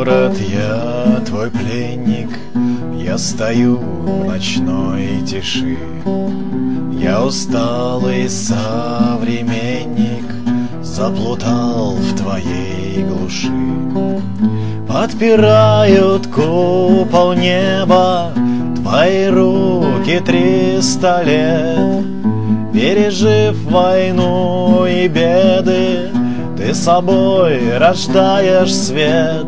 город, я твой пленник, я стою в ночной тиши. Я усталый современник, заплутал в твоей глуши. Подпирают купол неба твои руки 300 лет. Пережив войну и беды, ты собой рождаешь свет.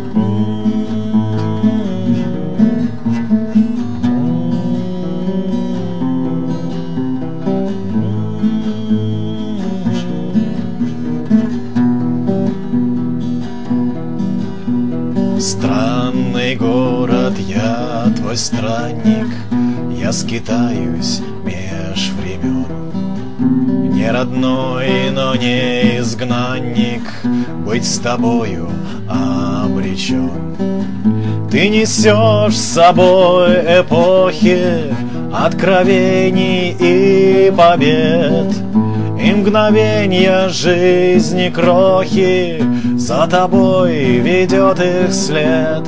Странный город, я твой странник, я скитаюсь меж времен. Не родной, но не изгнанник, быть с тобою обречен. Ты несешь с собой эпохи откровений и побед, и мгновенья жизни крохи, за тобой ведет их след.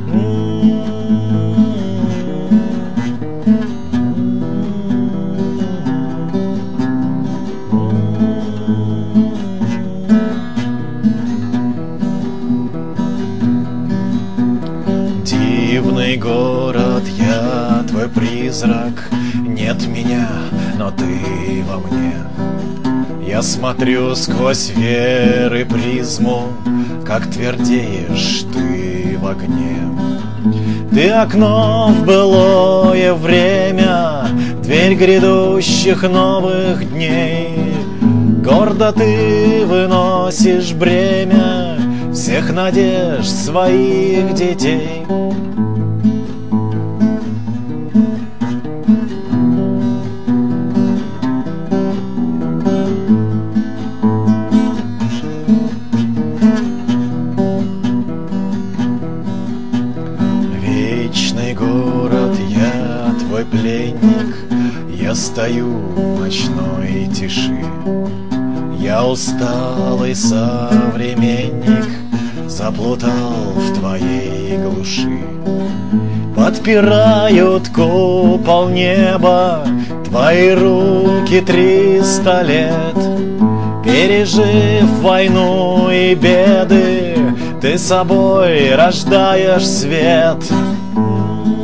Дивный город, я твой призрак, нет меня, но ты во мне. Я смотрю сквозь веры призму, как твердеешь ты в огне. Ты окно в былое время, дверь грядущих новых дней. Гордо ты выносишь бремя всех надежд своих детей. Вечный город, я твой пленник, я стою в ночной тиши. Я усталый современник, заплутал в твоей глуши. Подпирают купол неба твои руки 300 лет. Пережив войну и беды, ты собой рождаешь свет.